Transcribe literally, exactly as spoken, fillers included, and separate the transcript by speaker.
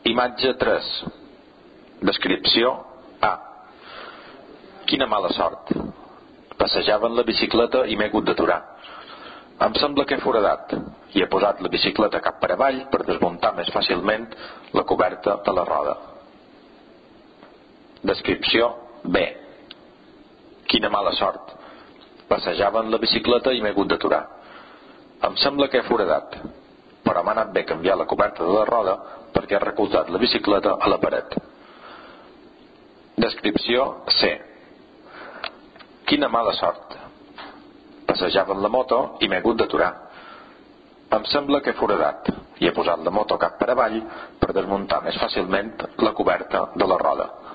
Speaker 1: Imatge tres. Descripció A. Quina mala sort. Passejava en la bicicleta i m'he hagut d'aturar. Em sembla que he foradat i he posat la bicicleta cap per avall per desmuntar més fàcilment la coberta de la roda. Descripció B. Quina mala sort. Passejava en la bicicleta i m'he hagut d'aturar. Em sembla que he foradat, però m'ha anat bé canviar la coberta de la roda perquè he recolzat la bicicleta a la paret. Descripció C. Quina mala sort. Passejava en la moto i m'he hagut d'aturar. Em sembla que he foradat i he posat la moto cap per avall per desmuntar més fàcilment la coberta de la roda.